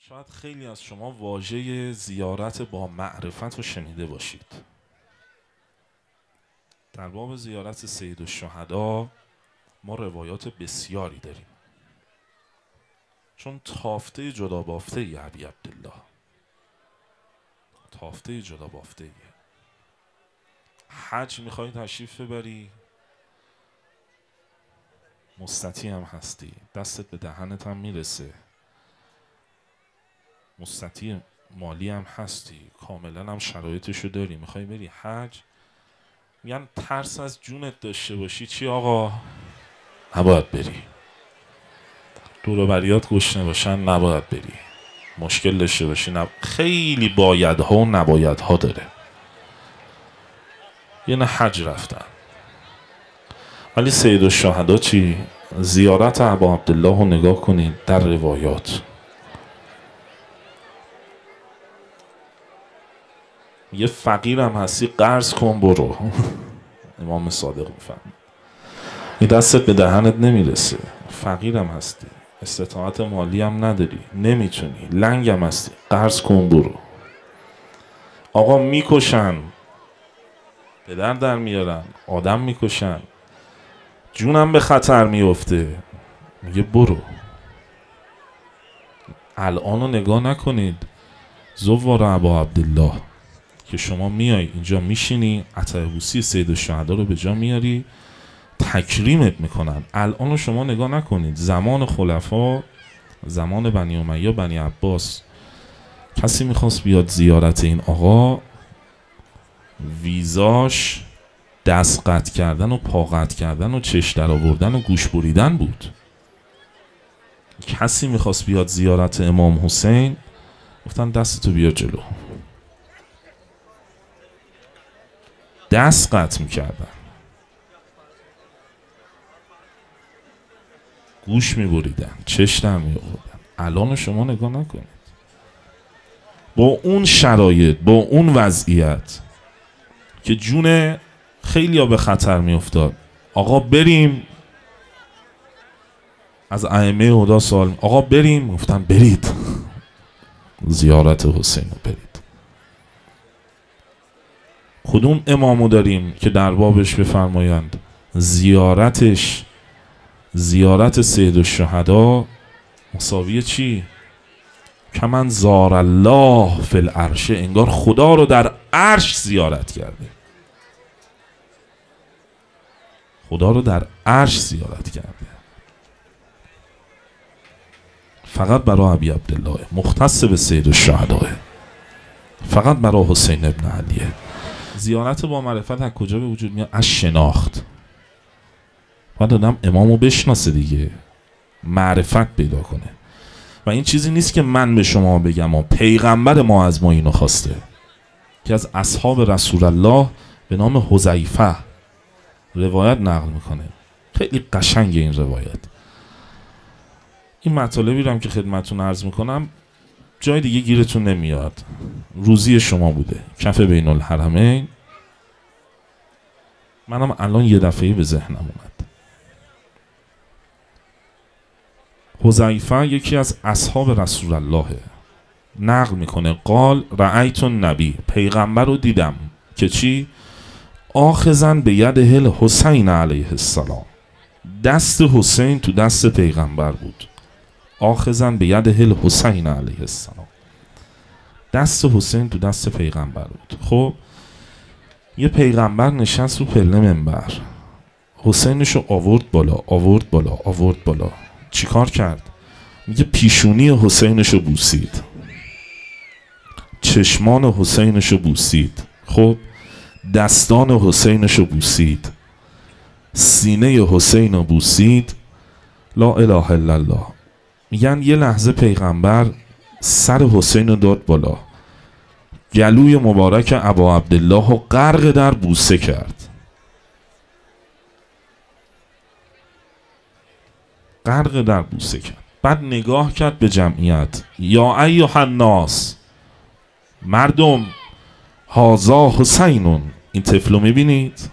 شاید خیلی از شما واژه زیارت با معرفت رو شنیده باشید. در باب زیارت سید الشهدا ما روایات بسیاری داریم، چون تافته جدا بافته ای ابی عبدالله، تافته جدا بافته ای. حج میخوای تشریف ببری، مستطیع هم هستی، دستت به دهنت هم میرسه، مستطیع مالی هم هستی، کاملا هم شرایطشو داری، میخوای بری حج، میگن ترس از جونت داشته باشی چی آقا؟ نباید بری. دور و بریات گشنه باشن نباید بری. مشکل داشته باشی خیلی بایدها و نبایدها داره. یه نه حج رفتن، ولی سید الشهدا چی؟ زیارت ابا عبدالله رو نگاه کنید در روایات. یه فقیرم هستی قرض کن برو. امام صادق میفهم این دستت به دهنت نمیرسه، فقیرم هستی، استطاعت مالی هم نداری، نمیتونی، لنگم هستی، قرض کن برو. آقا میکشن، پدر در میارن، آدم میکشن، جونم به خطر میفته، میگه برو. الان رو نگاه نکنید زوار ابا عبدالله که شما میای اینجا میشینی عطاءبوسی سید الشهدا رو به جا میاری، تکریمت میکنن. الان رو شما نگاه نکنید، زمان خلفا، زمان بنی امیه بنی عباس، کسی میخواست بیاد زیارت این آقا، ویزاش دست قطع کردن و پا قطع کردن و چش در آوردن و گوش بریدن بود. کسی میخواست بیاد زیارت امام حسین، گفتن دستتو بیار جلو، دست قطع میکردن، گوش میبریدن، چش در میآوردن. الان شما نگاه نکنید، با اون شرایط، با اون وضعیت که جون خیلی ها به خطر میافتاد، آقا بریم، از ائمه هدا سوال، آقا بریم، گفتن برید زیارت حسین رو برید. کدوم امامو داریم که در بابش بفرمایند زیارتش، زیارت سید الشهدا مساوی چی؟ کمن زار الله فی العرش، انگار خدا رو در عرش زیارت کرده، خدا رو در عرش زیارت کرده. فقط برای ابی عبدالله، مختص به سید الشهدا، فقط برای حسین ابن علیه. زیارت با معرفت از کجا به وجود میاد؟ از شناخت. باید آدم امامو بشناسه دیگه، معرفت پیدا کنه. و این چیزی نیست که من به شما بگم، پیغمبر ما از ما اینو خواسته، که از اصحاب رسول الله به نام حذیفه روایت نقل میکنه. خیلی قشنگه این روایت. این مطالبی رو هم که خدمتتون عرض میکنم جای دیگه گیرتون نمیاد، روزی شما بوده، کف بین الحرمین. منم الان یه دفعه به ذهنم اومد. حذیفه یکی از اصحاب رسول الله نقل میکنه، قال رأیت النبی، پیغمبر رو دیدم که چی؟ آخذن به ید الحسین علیه السلام، دست حسین تو دست پیغمبر بود. آخذن به ید الحسین علیه السلام، دست حسین تو دست پیغمبر بود. خب یه پیغمبر نشست رو پله منبر، حسینشو آورد بالا، آورد بالا، آورد بالا. چیکار کرد؟ میگه پیشونی حسینشو بوسید، چشمان حسینشو بوسید، خب دستان حسینشو بوسید، سینه حسینو بوسید. لا اله الا الله. میگن یه لحظه پیغمبر سر حسینو داد بالا، گلوی مبارک ابا عبدالله رو غرق در بوسه کرد، غرق در بوسه کرد. بعد نگاه کرد به جمعیت، یا ایها الناس، مردم، هازا حسینون، این طفلو میبینید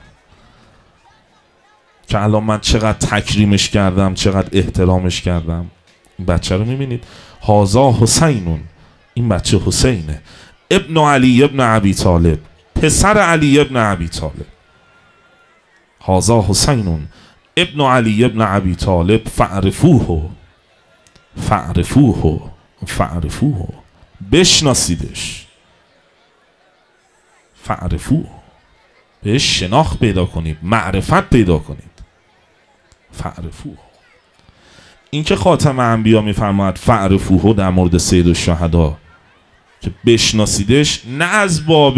که الان من چقدر تکریمش کردم، چقدر احترامش کردم؟ این بچه رو میبینید؟ هازا حسینون، این بچه حسینه، ابن علی ابن ابی طالب، پسر علی ابن ابی طالب. هازا حسینون ابن علی ابن ابی طالب فعرفوه، فعرفوه، فعرفوه، بشناسیدش، فعرفوه، بهش شناخت پیدا کنید، معرفت پیدا کنید. فعرفوه. این که خاتم انبیا میفرماید فعرفوه در مورد سید الشهدا که بشناسیدش، نه از باب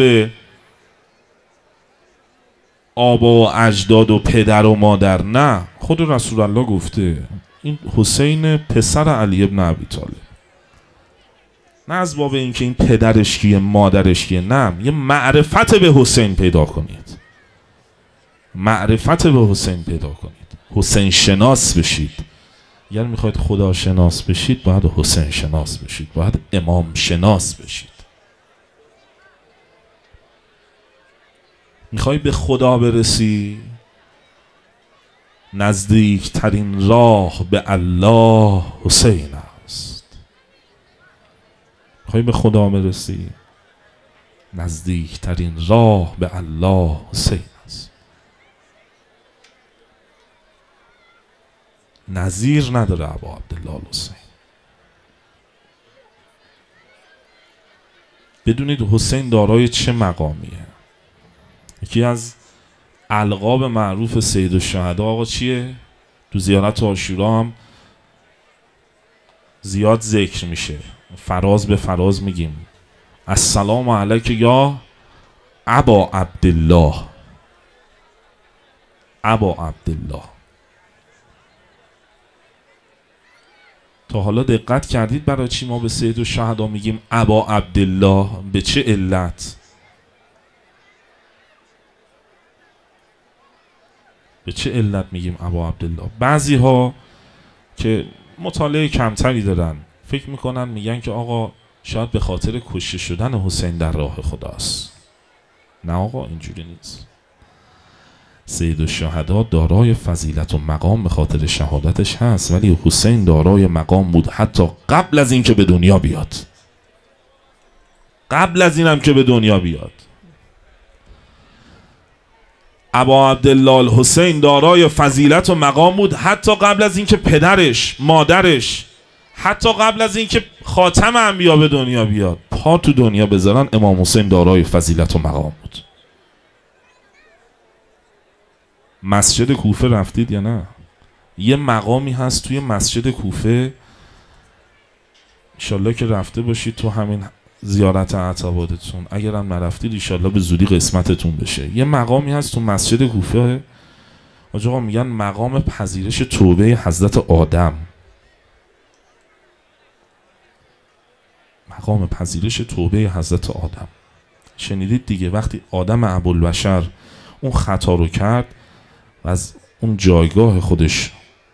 آبا و اجداد و پدر و مادر، نه، خود رسول الله گفته این حسین پسر علی ابن ابی طالب، نه از باب اینکه این پدرش کیه مادرش کیه، نه، یه معرفت به حسین پیدا کنید، معرفت به حسین پیدا کنید، حسین شناس بشید. اگر میخواید خدا شناس بشید باید حسین شناس بشید، باید امام شناس بشید. میخوای به خدا برسی، نزدیکترین راه به الله حسین است. میخوای به خدا برسی، نزدیکترین راه به الله حسین است. نظیر نداره ابا عبدالله حسین. بدونید حسین دارای چه مقامیه. یکی از القاب معروف سید الشهدا آقا چیه؟ تو زیارت عاشورا هم زیاد ذکر میشه، فراز به فراز میگیم السلام علیک یا ابا عبدالله، ابا عبدالله. تا حالا دقت کردید برای چی ما به سید الشهدا میگیم ابا عبدالله؟ به چه علت؟ به چه علت میگیم ابا عبدالله؟ بعضی ها که مطالعه کمتری دارن فکر میکنن میگن که آقا شاید به خاطر کشته شدن حسین در راه خداست. نه آقا، اینجوری نیست. سید الشهدا دارای فضیلت و مقام به خاطر شهادتش هست، ولی حسین دارای مقام بود حتی قبل از این که به دنیا بیاد، قبل از اینم که به دنیا بیاد. ابا عبدالله الحسین دارای فضیلت و مقام بود حتی قبل از اینکه پدرش، مادرش، حتی قبل از اینکه خاتم انبیا به دنیا بیاد، پا تو دنیا بذارن، امام حسین دارای فضیلت و مقام بود. مسجد کوفه رفتید یا نه؟ یه مقامی هست توی مسجد کوفه، انشالله که رفته باشید تو همین زیارت عتباتتون، اگرم نرفتید انشالله به زودی قسمتتون بشه. یه مقامی هست تو مسجد کوفه آقا میگن مقام پذیرش توبه حضرت آدم. مقام پذیرش توبه حضرت آدم. شنیدید دیگه، وقتی آدم ابوالبشر اون خطا رو کرد و از اون جایگاه خودش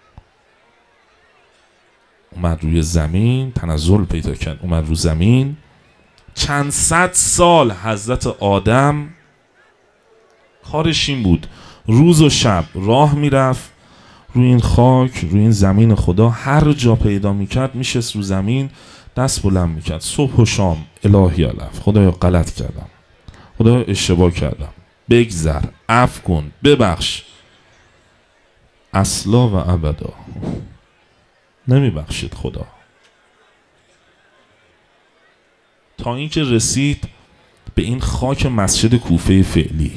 اومد روی زمین، تنزل پیدا کرد، اومد رو زمین، چند صد سال حضرت آدم کارش این بود روز و شب راه میرفت روی این خاک، روی این زمین خدا، هر جا پیدا میکرد میشست رو زمین، دست بلند میکرد صبح و شام، الهی علف، خدایا غلط کردم، خدایا اشتباه کردم، بگذر، عفو کن، ببخش. اصلا و ابدا نمیبخشید خدا، تا اینکه رسید به این خاک مسجد کوفه فعلی،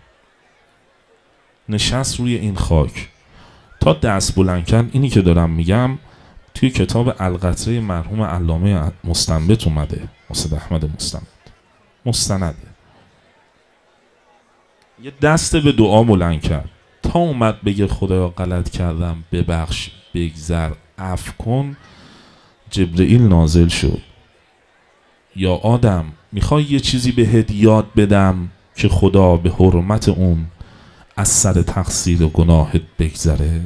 نشست روی این خاک تا دست بلند کرد. اینی که دارم میگم توی کتاب القطره مرحوم علامه مستنبط اومده، استاد احمد مستنده. یه دست به دعا بلند کرد تا اومد بگه خدایا غلط کردم، ببخش، بگذر، عفو کن. جبرئیل نازل شد، یا آدم میخوای یه چیزی بهت یاد بدم که خدا به حرمت اون از سر تقصیر و گناهت بگذره؟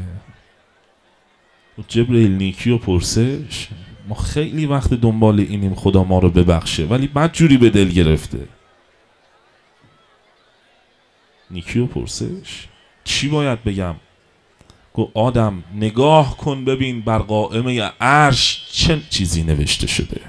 جبرئیل نیکی و پرسش. ما خیلی وقت دنبال اینیم خدا ما رو ببخشه، ولی بد جوری به دل گرفته. نیکی و پرسش چی باید بگم؟ گفت آدم نگاه کن ببین بر قائمه عرش چه چیزی نوشته شده.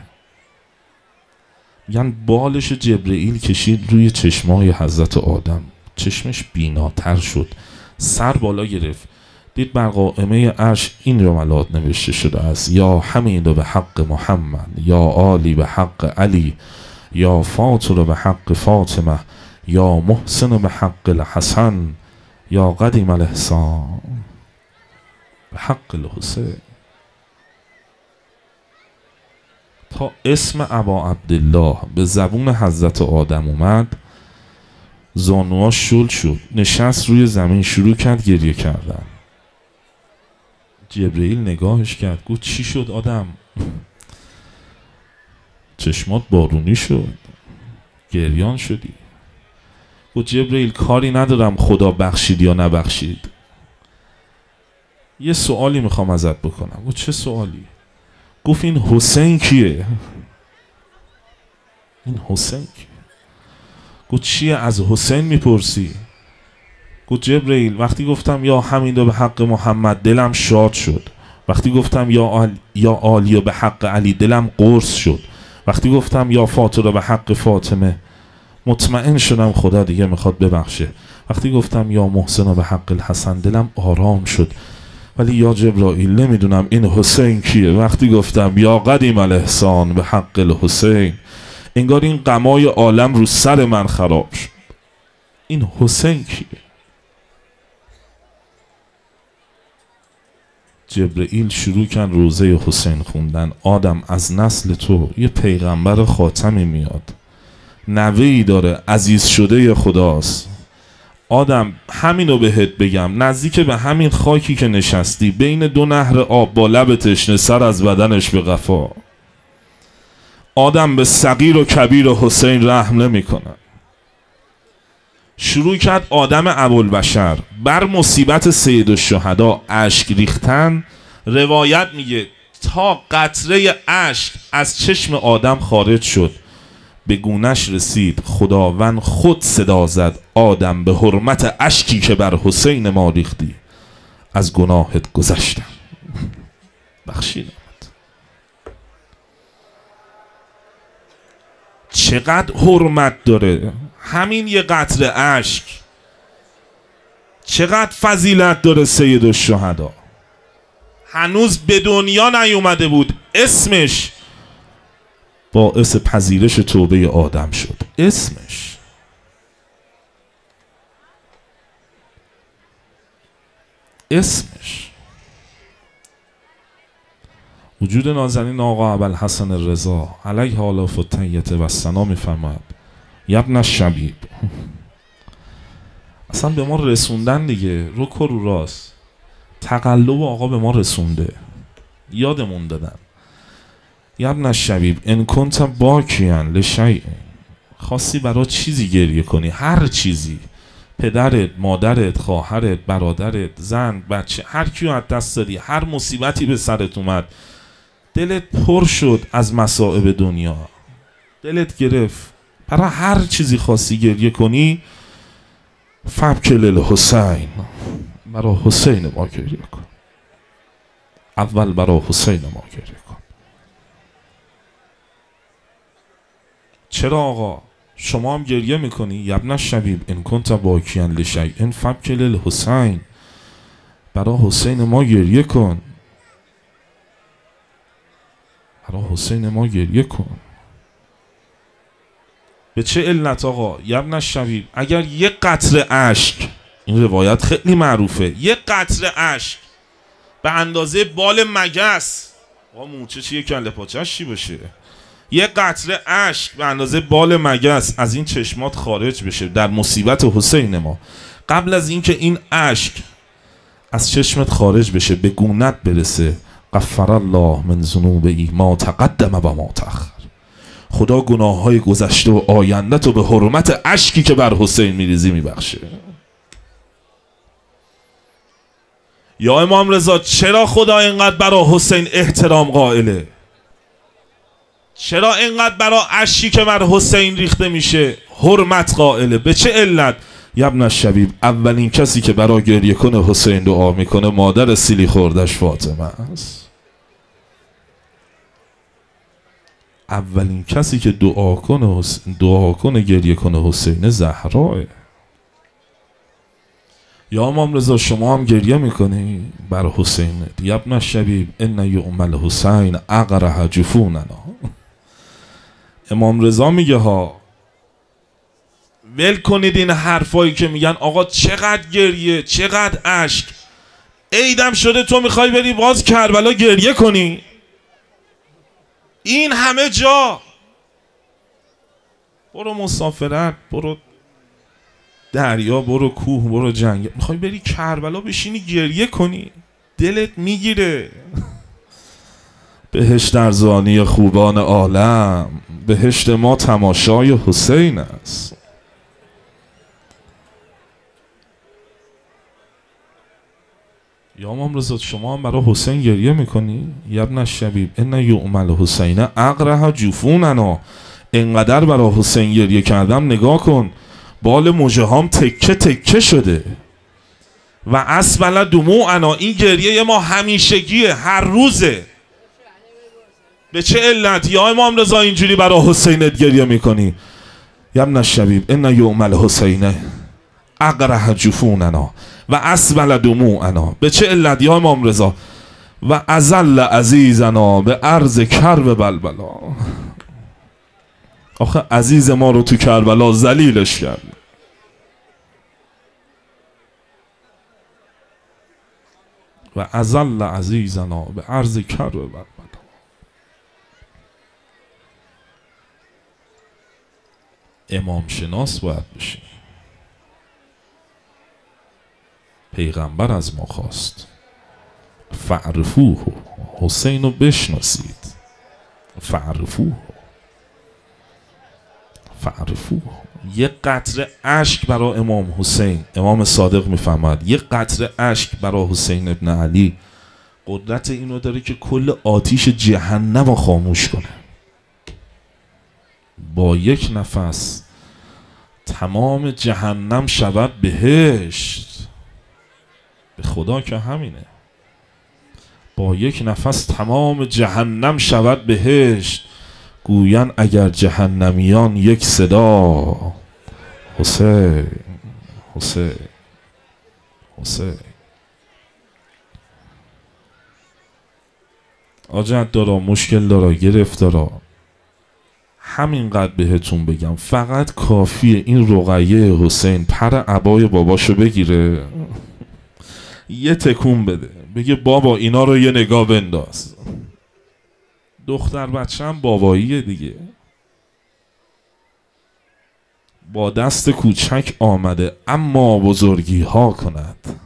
میگن بالش جبرئیل کشید روی چشمای حضرت آدم، چشمش بیناتر شد، سر بالا گرفت، دید بر قائمه عرش این جملات نوشته شده است: یا حمید به حق محمد، یا عالی به حق علی، یا فاطر به حق فاطمه، یا محسن به حق الحسن، یا قدیم الاحسان به حق الحسین. تا اسم ابا عبدالله به زبون حضرت آدم اومد، زانوها شل شد، نشست روی زمین، شروع کرد گریه کردن. جبرئیل نگاهش کرد، گفت چی شد آدم؟ چشمات بارونی شد، گریان شدی. گفت جبرئیل کاری ندارم خدا بخشید یا نبخشید، یه سوالی میخوام ازت بکنم. گفت چه سوالی؟ گفت این حسین کیه؟ این حسین کیه؟ گفت چیه از حسین میپرسی؟ گفت جبرئیل وقتی گفتم یا حمید به حق محمد دلم شاد شد، وقتی گفتم یا عالی به حق علی دلم قرص شد، وقتی گفتم یا فاطر به حق فاطمه مطمئن شدم خدا دیگه میخواد ببخشه، وقتی گفتم یا محسن به حق الحسن دلم آرام شد. ولی یا جبرائیل نمیدونم این حسین کیه. وقتی گفتم یا قدیم الاحسان به حق الحسین، انگار این غمای عالم رو سر من خراب شد. این حسین کیه؟ جبرئیل شروع کرد روزه حسین خوندن. آدم از نسل تو یه پیغمبر خاتمی میاد، نوه‌ای داره عزیز شده خداست. آدم همینو بهت بگم، نزدیک به همین خاکی که نشستی بین دو نهر آب با لب تشنه سر از بدنش به قفا، آدم به صغیر و کبیر و حسین رحم نمی کنه. شروع کرد آدم ابوالبشر بر مصیبت سید الشهدا اشک ریختن. روایت میگه تا قطره اشک از چشم آدم خارج شد، به گونش رسید خداوند خود صدا زد: آدم به حرمت اشکی که بر حسین ما ریختی از گناهت گذشتم، بخشیدمت. چقدر حرمت داره همین یه قطره اشک، چقدر فضیلت داره سید الشهدا. هنوز به دنیا نیومده بود، اسمش باعث پذیرش توبه آدم شد. اسمش وجود نازنین آقا ابوالحسن رضا علیه آلاف الطیبه و الثنا میفرماید: یبن الشبیب، اصلا به ما رسوندن دیگه، رک و رو راست. تقلب آقا به ما رسونده، یادمون دادن. یبن الشبیب ان کنت باکیا لشیء، خواستی برای چیزی گریه کنی، هر چیزی، پدرت، مادرت، خواهرت، برادرت، زن، بچه، هر کیو از دست دادی، هر مصیبتی به سرت اومد، دلت پر شد از مصائب دنیا، دلت گرفت، برای هر چیزی خواستی گریه کنی، فبکی للحسین، برای حسین ما گریه کن. اول برای حسین ما گریه کن. چرا آقا شما هم گریه میکنی؟ یبن الشبیب ان کنت باکیا لشیء فبکی للحسین، برای حسین ما گریه کن، برای حسین ما گریه کن. به چه علت آقا؟ یبن الشبیب اگر یک قطره اشک، این روایت خیلی معروفه، یک قطره اشک به اندازه بال مگس، آقا موچه چیه کله پاچش چی باشه، یک قطره اشک به اندازه بال مگس از این چشمات خارج بشه در مصیبت حسین ما، قبل از اینکه این اشک از چشمت خارج بشه به گونت برسه: غفر الله من ذنوبی ما تقدم و ما تأخر، خدا گناههای گذشته و آینده تو به حرمت اشکی که بر حسین میریزی میبخشه. یا امام رضا چرا خدا اینقدر برای حسین احترام قائله؟ چرا اینقدر برای اشکی که بر حسین ریخته میشه حرمت قائله؟ به چه علت؟ ابن الشبیب اولین کسی که برای گریه کنه حسین دعا میکنه مادر سیلی خوردش فاطمه است. اولین کسی که دعا کنه گریه کنه حسین زهراه. یا امام رضا شما هم گریه میکنی بر حسین؟ یا ابن الشبیب ان یوم الحسین اقرح جفوننا. امام رضا میگه ها ول کنید این حرفایی که میگن آقا چقدر گریه چقدر اشک، عیدم شده تو میخوای بری باز کربلا گریه کنی؟ این همه جا برو مسافرت، برو دریا، برو کوه، برو جنگ، میخوای بری کربلا بشینی گریه کنی؟ دلت میگیره. بهشت در زانی خوبان عالم، بهشت ما تماشای حسین است. یا امام رضا شما هم برای حسین گریه میکنی؟ یا ابن الشبیب ان یوم الحسین اقرح جفوننا. انقدر برای حسین گریه کردم نگاه کن بال مژه‌هام تکه تکه شده. و اسبل دموعنا، این گریه ما همیشگیه، هر روزه. به چه علت یا امام رضا اینجوری برای حسینت گریه میکنی؟ یا ابن الشبیب ان یوم الحسین اقرح جفوننا و اسبل دموعنا. به چه علت یا امام رضا؟ و ازل عزیزنا به عرض کرب بلبلا. آخه عزیز ما رو تو کربلا ذلیلش کرد. و ازل عزیزنا به عرض کرب بلبلا. امام شناس باید بشیم. پیغمبر از ما خواست فعرفوه، حسین رو بشناسید. فعرفوه. یه قطره اشک برای امام حسین، امام صادق میفهمد یه قطره اشک برای حسین ابن علی قدرت اینو داره که کل آتیش جهنم رو خاموش کنه. با یک نفس تمام جهنم شود بهشت. به خدا که همینه. با یک نفس تمام جهنم شود بهشت. گوین اگر جهنمیان یک صدا حسین حسین حسین. آجت دارا، مشکل دارا، گرفت دارا، همینقدر بهتون بگم فقط کافیه این رقیه حسین پر عبای باباشو بگیره یه تکون بده بگه بابا اینا رو یه نگاه بنداز. دختر بچه هم باباییه دیگه. با دست کوچک آمده اما بزرگی ها کند.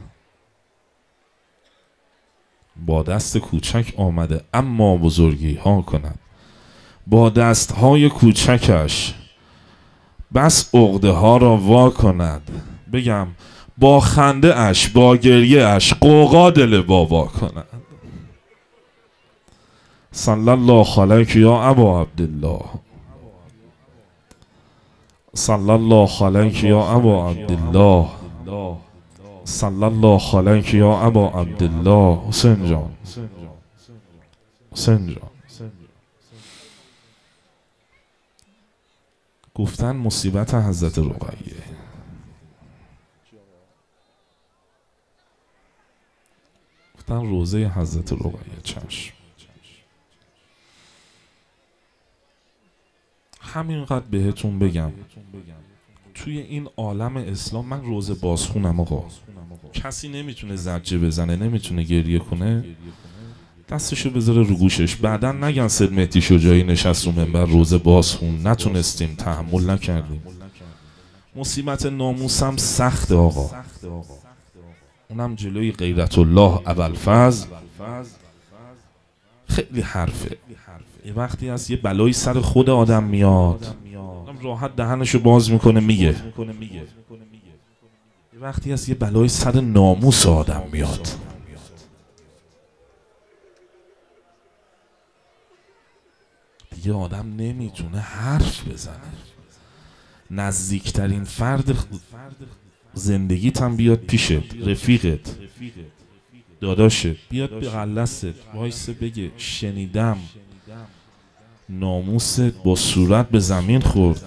با دست کوچک آمده اما بزرگی ها کند. با دست های کوچکش بس عقده ها را وا کند. بگم با خنده اش با گریه اش قوقا دل بابا کند. صلی الله علیک یا ابا عبدالله. صلی الله علیک یا ابا عبدالله. صلی الله علیک یا ابا عبدالله. حسین جان، حسین جان. گفتن مصیبت حضرت رقیه. گفتن روزه حضرت رقیه. چشم. همینقدر بهتون بگم توی این عالم اسلام من روزه بازخونم آقا. کسی نمیتونه زجه بزنه، نمیتونه گریه کنه، دستشو بذاره رو گوشش. بعدا نگن سید مهدی شجاعی نشست رو منبر روزه بازخون، نتونستیم، تحمل نکردیم. مصیبت ناموسم سخت آقا. اونم جلوی غیرت الله ابوالفضل خیلی حرفه. یه وقتی هست یه بلایی سر خود آدم میاد، راحت دهنشو باز میکنه میگه. یه وقتی هست یه بلایی سر ناموس آدم میاد، دیگه آدم نمیتونه حرف بزنه. نزدیکترین فرد زندگیت هم بیاد پیشت، رفیقت، داداشت بیاد به غلست وایسه بگه شنیدم ناموست با صورت به زمین خورد.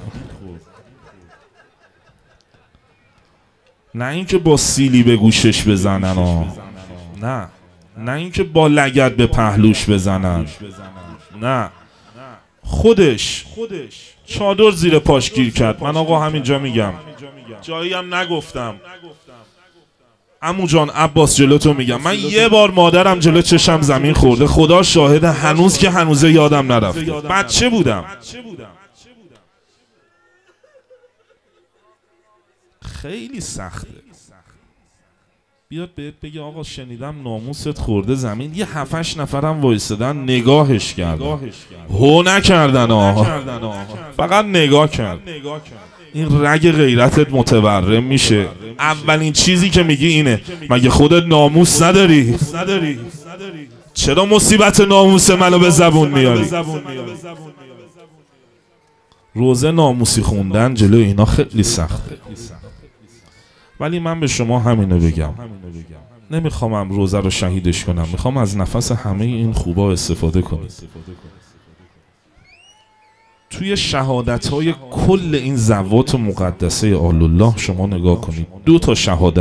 نه اینکه با سیلی به گوشش بزنن نه اینکه با لگد به پهلوش بزنن، نه، خودش چادر زیر پاش گیر کرد. من آقا همینجا میگم، جایی هم نگفتم. عمو جان عباس جلوتو میگم، من یه بار مادرم جلو چشم زمین خورده، خدا شاهد، هنوز که هنوزه یادم نرفته. بچه بودم. خیلی سخته بیاد بهت بگه آقا شنیدم ناموست خورده زمین. یه 7-8 نفرم وایسادن نگاهش کردن، هو نکردن، فقط نگاه کرد. این رگ غیرتت متورم میشه. اولین چیزی که میگی اینه مگه خودت ناموس نداری؟ چرا مصیبت ناموس منو به زبون میاری؟ روزه ناموسی خوندن جلو اینا خیلی سخته. ولی من به شما همینو بگم، نمیخوام روزه رو شهیدش کنم، میخوام از نفس همه این خوبا استفاده کنید. توی شهادت‌های کل این زوات مقدسه آل الله شما نگاه کنید، 2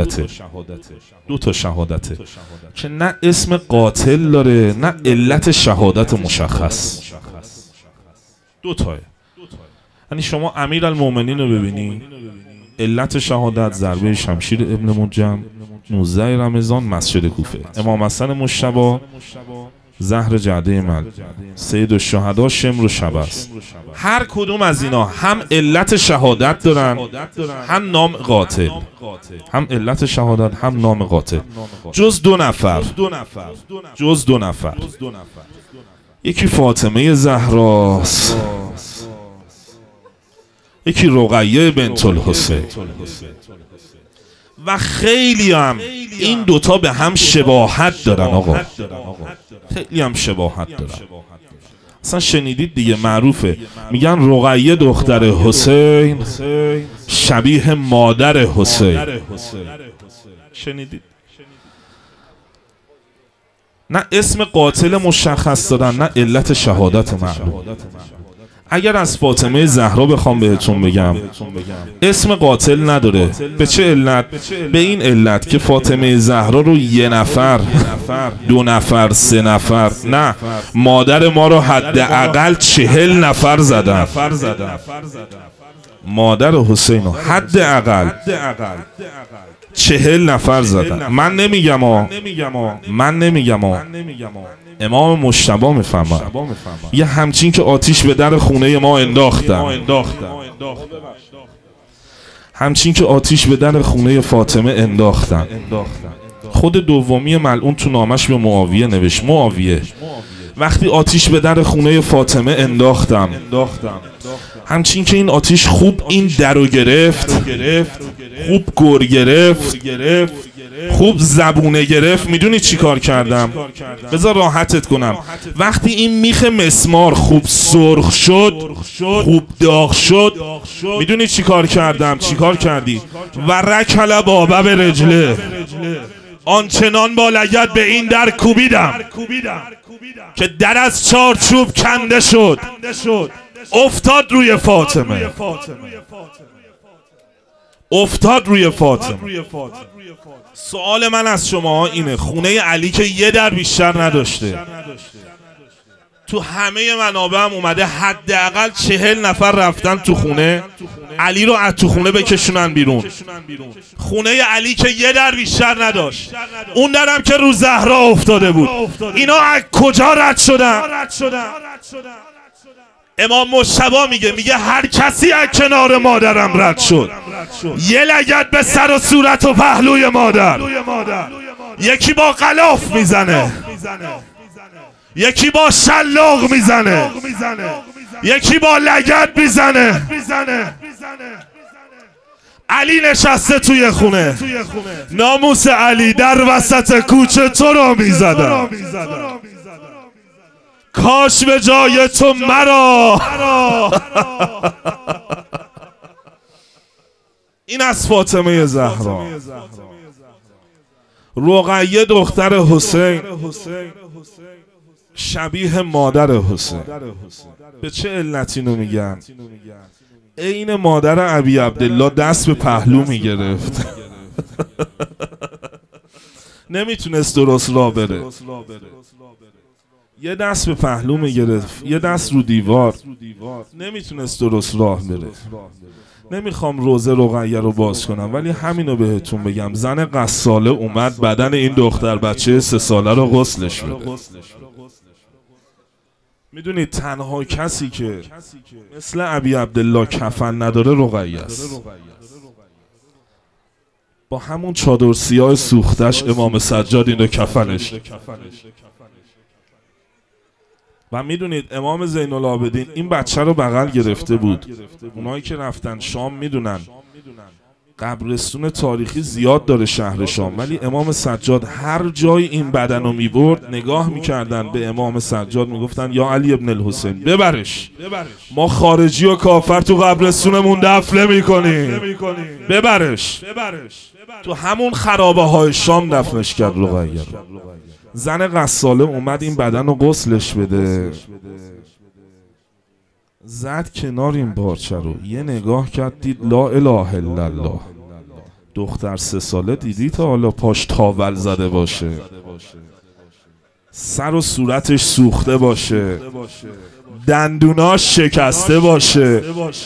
تا شهادته که نه اسم قاتل داره نه علت شهادت مشخص. 2 تاه. یعنی شما امیرالمومنین رو ببینی، علت شهادت ضربه شمشیر ابن ملجم 19 رمضان مسجد کوفه. امام حسن مجتبی زهر جعده مل، سید الشهدا شمر و شبس. هر کدوم از اینا هم علت شهادت دارن هم نام قاتل، هم علت شهادت هم نام قاتل، جز 2 نفر. یکی فاطمه زهراست، یکی رقیه بنت الحسین. و خیلی هم این 2 تا به هم شباهت دارن آقا، خیلی هم شباهت دارن. اصلا شنیدید دیگه، معروفه، میگن رقیه دختر حسین شبیه مادر حسین. شنیدید؟ نه اسم قاتل مشخص دادن نه علت شهادت معلوم. اگر از فاطمه زهرا بخوام بهتون بگم، اسم قاتل نداره. به چه علت؟ به این علت که فاطمه زهرا رو 1 نفر 2 نفر 3 نفر نه، مادر ما رو حداقل 40 نفر زدن. مادر حسین رو حداقل 40 نفر زدن. من نمیگم امام مجتبی میفهمن. یه همچین که آتیش به در خونه ما انداختن، همچین که آتیش به در خونه فاطمه انداختن. خود دومی ملعون تو نامش به معاویه نوشت، معاویه وقتی آتیش به در خونه فاطمه انداختم، همچین که این آتیش خوب این درو گرفت، خوب گر گرفت، خوب زبونه گرفت، میدونی چی کار کردم؟ بذار راحتت کنم. وقتی این میخ مسمار خوب سرخ شد، خوب داغ شد، میدونی چی کار کردم؟ چی کار کردی؟ و رکل بابه به رجله، آنچنان با لگد به این در کوبیدم که در از 4 چوب کنده شد، افتاد روی فاطمه. سوال من از شما اینه، خونه علی که یه در بیشتر نداشته، تو همه منابع هم اومده حداقل 40 نفر رفتن تو خونه علی رو از تو خونه بکشونن بیرون. خونه علی که یه در بیشتر نداشت، اون درم که رو زهرا افتاده بود، اینا از کجا رد شدن؟ امام مجتبی میگه هر کسی از کنار مادرم رد شد، یه لگد به سر و صورت و پهلوی مادر، یکی با غلاف میزنه، یکی با شلاق میزنه، یکی با لگد میزنه. علی نشسته توی خونه، ناموس علی در وسط کوچه تو رو میزدم، کاش به جای تو مرا. این این از فاطمه زهرا. رقیه دختر حسین شبیه مادر حسین. به چه علتی اینو میگن؟ عین مادر ابی عبدالله دست به پهلو میگرفت. نمیتونست درست راه بره، یه دست به پهلو میگرفت، یه دست رو دیوار، نمیتونست درست راه بره. نمیخوام روزه رقیه رو باز کنم، ولی همینو بهتون بگم، زن غساله اومد بدن این دختر بچه 3 ساله رو غسلش بده. میدونید تنها کسی که مثل ابی عبدالله کفن نداره رقیه است. با همون چادر سیاه سوختش امام سجاد اینو کفنش. و میدونید امام زین العابدین این بچه رو بغل گرفته بود. اونایی که رفتن شام میدونن قبرستون تاریخی زیاد داره شهر شام، ولی امام سجاد هر جای این بدن رو میبرد نگاه میکردن به امام سجاد میگفتن یا علی ابن الحسین ببرش، ما خارجی و کافر تو قبرستونمون دفن نمی‌کنیم، ببرش. تو همون خرابه های شام دفنش کرد رقیه رو. زن غساله اومد این بدن رو غسلش بده، زد کنار این بارچه رو، یه نگاه کرد دید لا اله الا الله. دختر 3 ساله دیدی تا حالا پاش تاول زده باشه، سر و صورتش سوخته باشه، دندوناش شکسته باشه،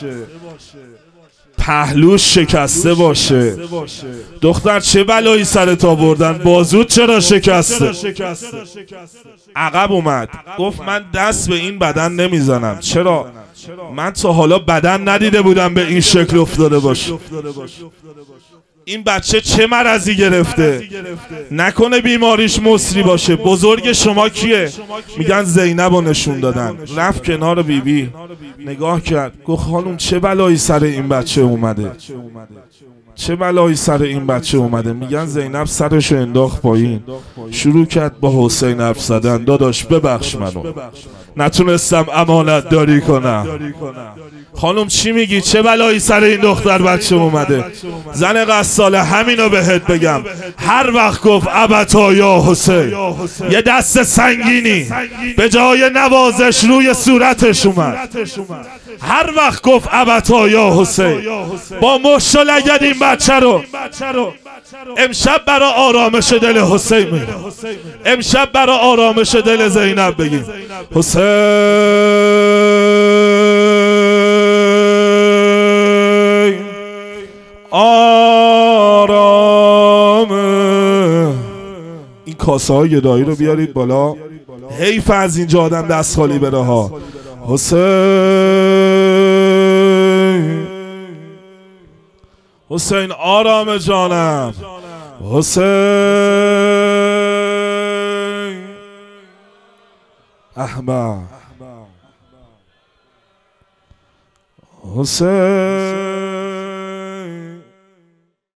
پهلوش شکسته باشه؟ دختر چه بلایی سرت آوردن؟ بازوت چرا شکسته؟ عقب اومد گفت من دست به این بدن نمیزنم. چرا؟ من تا حالا بدن ندیده بودم به این شکل افتاده باشه. این بچه چه مرضی گرفته؟ نکنه بیماریش مصری باشه. بزرگ شما کیه؟ میگن زینب رو نشون دادن. رفت کنار بیبی نگاه کرد گفت خانوم چه بلایی سر این بچه اومده؟ چه بلایی سر این بچه اومده؟ میگن زینب سرش انداخت پایین، شروع کرد با حسین حرف زدن. داداش ببخش منو، نتونستم امانت داری کنم. خانم چی میگی؟ چه بلایی سر این دختر بچه اومده؟ زن غساله همینو بهت بگم، هر وقت گفت ابتا یا حسین یه دست سنگینی به جای نوازش روی صورتش اومد. هر وقت گفت ابتا یا حسین با مشت و لگد این بچه رو امشب برا آرامش دل حسین میگه، امشب برا آرامش دل زینب بگیم حسین آرامه. این کاسه های گدایی رو بیارید بالا، حیف از اینجا آدم دست خالی بره ها. حسین حسین آرام جانم، حسین احمد، حسین